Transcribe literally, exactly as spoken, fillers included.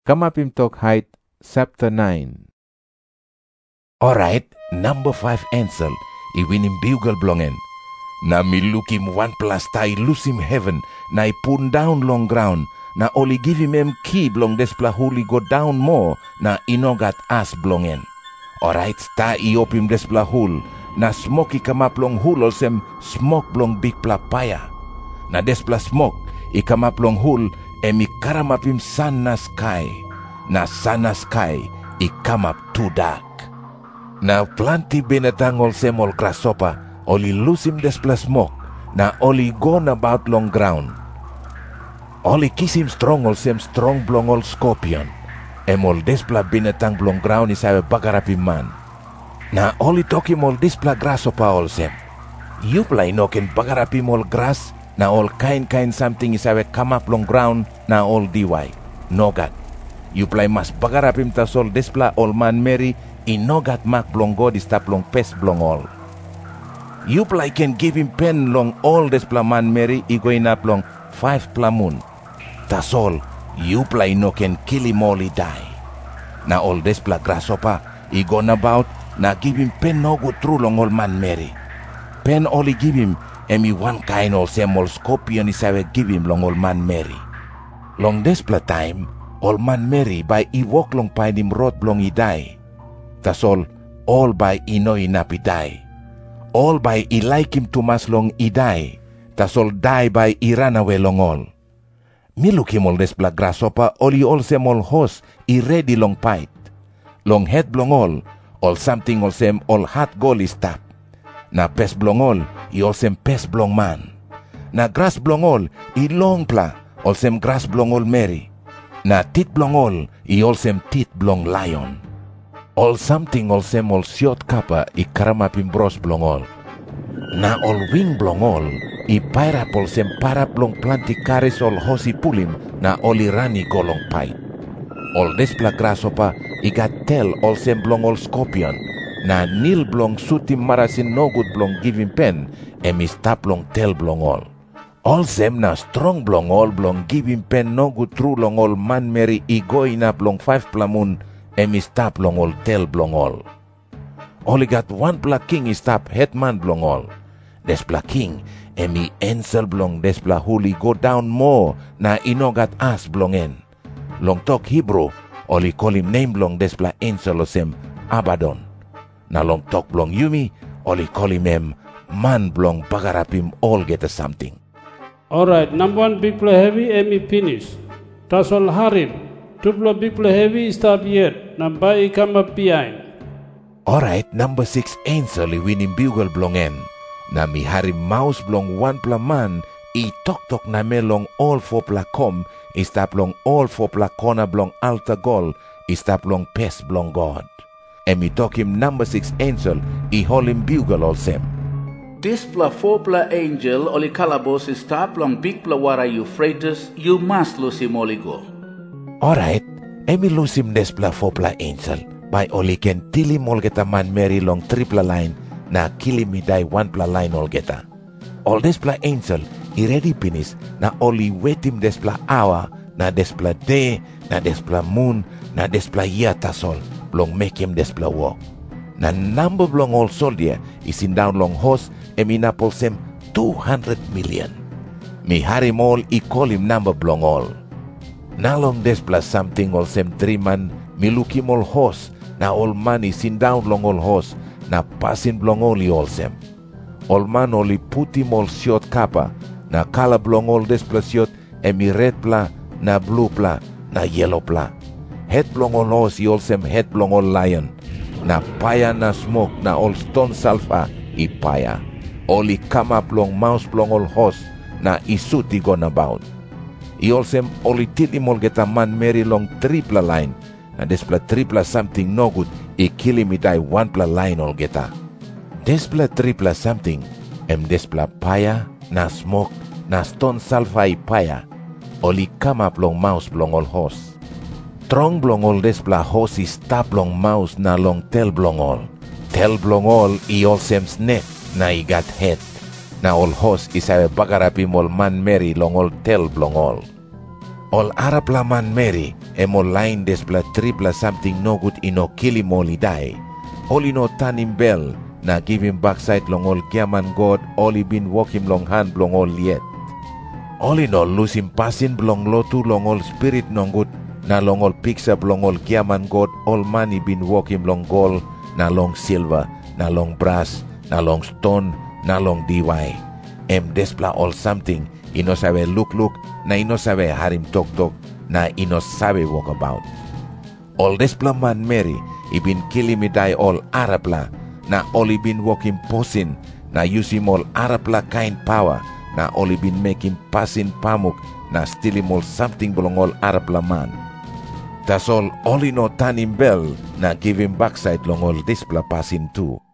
Kamapim Talk Height, Chapter nine. Alright, number five answer, iwinim bugle blongen. Na milukim one plus tai lusim heaven, na ipun down long ground, na only give him em key blong despla huli go down more, na inogat as blongen. Alright, sta iopim despla hul, na smoky kamap long hul olsem smoke blong big pla paya. Na despla smoke, ikamap long hul, emi karamapim sun na sky. Na sun na sky, ikamap too dark. Na planti binatang olsem ol grasshopper, oli lusim despla smoke, na oli gone about long ground. Oli kisim strong olsem strong blong ol scorpion. Emol despla binatang blong ground isawe bagarapim man. Na oli tokim ol despla grasshopper olsem. Yupla inoken bagarapim ol grass, na ol kain-kain something isawe come up long ground, na ol diway. Nogat. Yupla mas bagarapim tasol despla ol man meri, inogat mak blong god istap long pes blong ol. Yupla can give him pen long all despla man meri, igoin up long five plamun. Tasol, Yupla no can kill him all he die. Na all despla grasshopper, he gone about, na give him pen no go through long all man meri. Pen all he give him, emi one kind all same all scorpion is have give him long all man meri. Long despla time, all man meri by he walk long pine him road long he die. Tasol, all by he no inap he die. All by he like him too much long he die. Tasol die by he run away long all. Mi look him all despla grasshopper, all he all same all horse, he ready long pipe. Long head blong all, all something all same all hot goal is tap. Na pes blong all, he all same pes blong man. Na grass blong all, he long pla, all same grass blong all meri. Na teeth blong all, he all same teeth blong lion. All something all same all short kappa, he karamapim bros blong all. Na all wing blong all, i pairap all sem parap long planti kares all hosi pulim, na oli rani golong pipe. All despla grasshopper, i got tail all sem blong all scorpion, na nil blong sutim marasin no good blong giving pen, emi stap long tail blong all. All sem na strong blong all blong giving pen no good true long all man meri i going up long five plamun, emi stap long all tail blong all. Only got one black king is stap headman blong all. Despla king, emi ensel blong despla huli go down more, na inogat as blongen. Long talk Hebrew, only call him name blong despla ensel osem Abaddon. Na long talk blong Yumi, only call him em man blong bagarapim all get a something. Alright, number one big play heavy, emi finish. Tasol harim. Two blow big play heavy, stop yet. Number eight come up behind. Alright, number six ansel winning bugle blongen. Na mi hari mouse blong one pla man, i tok tok na me long all four pla com, i stap long all four pla corner blong altar gol, i stap long pes blong God. And mi tok him number six angel, i hol him bugle all sem. This pla four pla angel, oli calabos is stap long big pla wara Euphrates, you must lose him oli go. Alright, and mi lose him des pla four pla angel, by oli can till him all get a man marry long triple line, na kili mi die one pla line all geta. All despla angel, i ready finish, na only wait him despla hour, na despla day, na despla moon, na despla year tasol, blong make him despla walk. Na number blong all soldier, is in down long horse, emi na polsem two hundred million. Mi harim all, i call him number blong all. Na long despla something all sem three man, mi look him all horse, na all man is in down long all horse, na passing blong oli all sem. All man only put him all short kappa, na color blong all despla short, emi red pla, na blue pla, na yellow pla. Head blong all horse, all sem head blong all lion. Na paya na smoke, na all stone sulfur, i paya. Only come up long mouse blong all horse, na isuti gone about. I all sem only till him all get a man marry long triple line, na despla triple something no good, I kill him it I one pla line all geta. Despla triple something, em despla paya, na smoke, na stone sulfur I paya. Only come up long mouse blong all horse. Strong blong all despla horse is stop long mouse na long tail blong all. Tail blong all I all sem snake, na I got head. Na all horse is a bagarapim all man meri long all tail blong all. All Arab la man meri, Emo line despla tripla something no good ino kill him all he die. All ino turn him bell, na give him backside long all kiaman God, all he been walk him long hand long all yet. All in all lose him passing belong lotu long all spirit non good, na long all picture long all kiaman God, all money been walk him long gold, na long silver, na long brass, na long stone, na long D Y. Em despla all something, ino sabe look look, na ino sabe harim talk talk, na ino sabe walk about. All despla man Mary, he been killing me die all Arabla, na all he been walking posing, na use him all Arabla kind power, na all he been making passing pamuk, na steal him all something belong all Arabla man. That's all, all he no turn him bell, na give him backside long all despla passing too.